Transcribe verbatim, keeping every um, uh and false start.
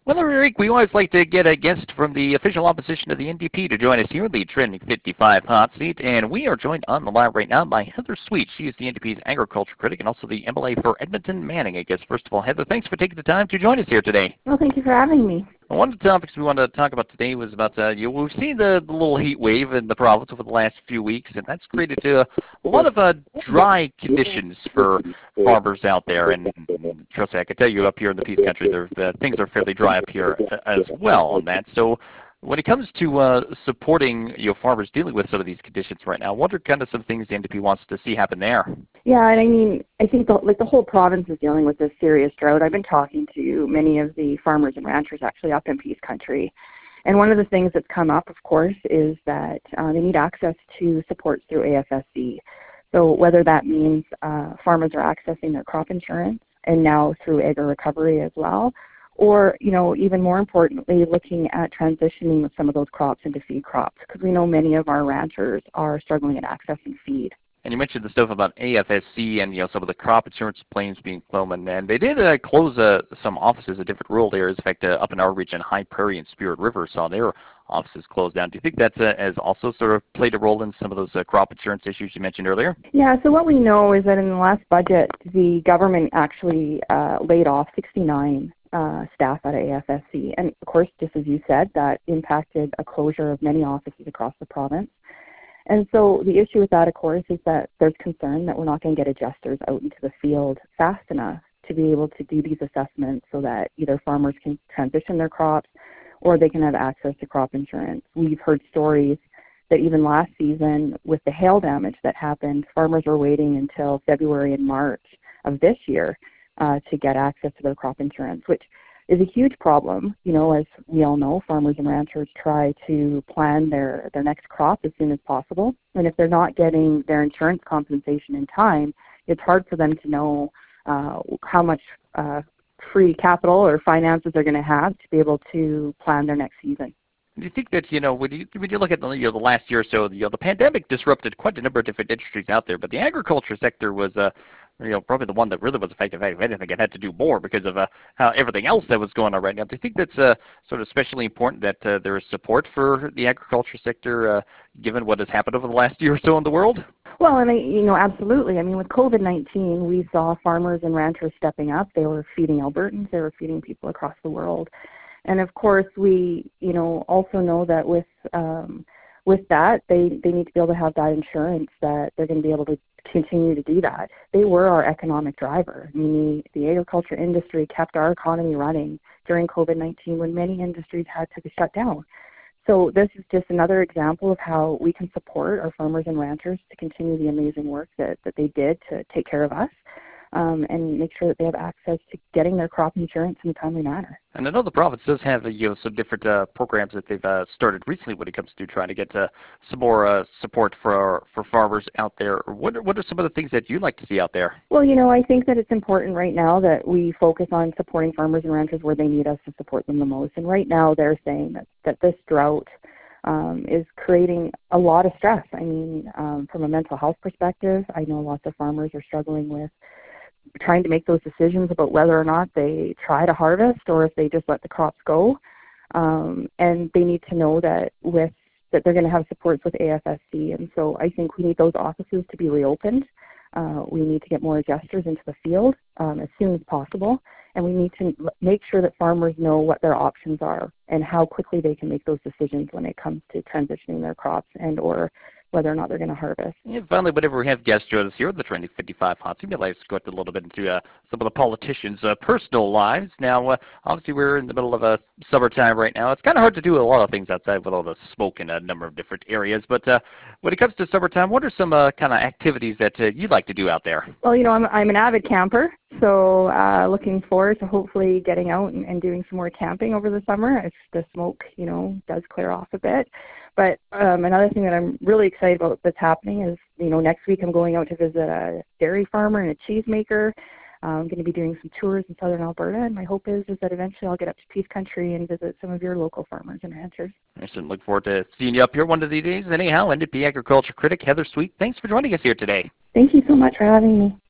Well, every week we always like to get a guest from the official opposition to the N D P to join us here in the Trending fifty-five hot seat, and we are joined on the line right now by Heather Sweet. She is the N D P's agriculture critic and also the M L A for Edmonton Manning. I guess, first of all, Heather, thanks for taking the time to join us here today. Well, thank you for having me. One of the topics we wanted to talk about today was about, uh, you know, we've seen the, the little heat wave in the province over the last few weeks, and that's created uh, a lot of uh, dry conditions for farmers out there. And trust me, I can tell you up here in the Peace Country, there, uh, things are fairly dry up here uh, as well on that. So when it comes to uh, supporting you know, farmers dealing with some of these conditions right now, what are kind of some things the N D P wants to see happen there? Yeah, and I mean, I think the, like the whole province is dealing with this serious drought. I've been talking to many of the farmers and ranchers actually up in Peace Country. And one of the things that's come up, of course, is that uh, they need access to supports through A F S C. So whether that means uh, farmers are accessing their crop insurance and now through agri recovery as well, or, you know, even more importantly, looking at transitioning some of those crops into feed crops, because we know many of our ranchers are struggling at accessing feed. And you mentioned the stuff about A F S C and you know some of the crop insurance claims being closed, and they did uh, close uh, some offices at different rural areas. In fact, uh, up in our region, High Prairie and Spirit River saw their offices closed down. Do you think that uh, has also sort of played a role in some of those uh, crop insurance issues you mentioned earlier? Yeah, so what we know is that in the last budget, the government actually uh, laid off sixty-nine uh, staff at A F S C. And of course, just as you said, that impacted a closure of many offices across the province. And so the issue with that, of course, is that there's concern that we're not going to get adjusters out into the field fast enough to be able to do these assessments so that either farmers can transition their crops or they can have access to crop insurance. We've heard stories that even last season with the hail damage that happened, farmers were waiting until February and March of this year uh, to get access to their crop insurance, which is a huge problem. You know, as we all know, farmers and ranchers try to plan their, their next crop as soon as possible. And if they're not getting their insurance compensation in time, it's hard for them to know uh, how much uh, free capital or finances they're going to have to be able to plan their next season. Do you think that, you know, when you, when you look at the, you know, the last year or so, you know, the pandemic disrupted quite a number of different industries out there, but the agriculture sector was, uh, you know, probably the one that really was affected. If anything, it had to do more because of uh, how everything else that was going on right now. Do you think that's uh, sort of especially important that uh, there is support for the agriculture sector, uh, given what has happened over the last year or so in the world? Well, and I, you know, absolutely. I mean, with COVID nineteen, we saw farmers and ranchers stepping up. They were feeding Albertans. They were feeding people across the world. And of course, we, you know, also know that with um, with that, they, they need to be able to have that insurance that they're going to be able to continue to do that. They were our economic driver. I mean, the, the agriculture industry kept our economy running during COVID nineteen when many industries had to shut down. So this is just another example of how we can support our farmers and ranchers to continue the amazing work that, that they did to take care of us. Um, and make sure that they have access to getting their crop insurance in a timely manner. And I know the province does have you know some different uh, programs that they've uh, started recently when it comes to trying to get uh, some more uh, support for for farmers out there. What are, what are some of the things that you'd like to see out there? Well, you know, I think that it's important right now that we focus on supporting farmers and ranchers where they need us to support them the most. And right now they're saying that, that this drought um, is creating a lot of stress. I mean, um, from a mental health perspective, I know lots of farmers are struggling with trying to make those decisions about whether or not they try to harvest or if they just let the crops go. Um, and they need to know that with that they're going to have supports with A F S C. And so I think we need those offices to be reopened. Uh, we need to get more adjusters into the field um, as soon as possible. And we need to make sure that farmers know what their options are and how quickly they can make those decisions when it comes to transitioning their crops and or whether or not they're going to harvest. And finally, whenever we have guests join us here at the Trending fifty-five Hot Seat, we'd like to go a little bit into uh, some of the politicians' uh, personal lives. Now, uh, obviously, we're in the middle of a summertime right now. It's kind of hard to do a lot of things outside with all the smoke in a number of different areas. But uh, when it comes to summertime, what are some uh, kind of activities that uh, you'd like to do out there? Well, you know, I'm, I'm an avid camper, so uh, looking forward to hopefully getting out and, and doing some more camping over the summer if the smoke, you know, does clear off a bit. But um, another thing that I'm really excited about that's happening is, you know, next week I'm going out to visit a dairy farmer and a cheesemaker. I'm going to be doing some tours in southern Alberta, and my hope is, is that eventually I'll get up to Peace Country and visit some of your local farmers and ranchers. I certainly look forward to seeing you up here one of these days. Anyhow, N D P agriculture critic Heather Sweet, thanks for joining us here today. Thank you so much for having me.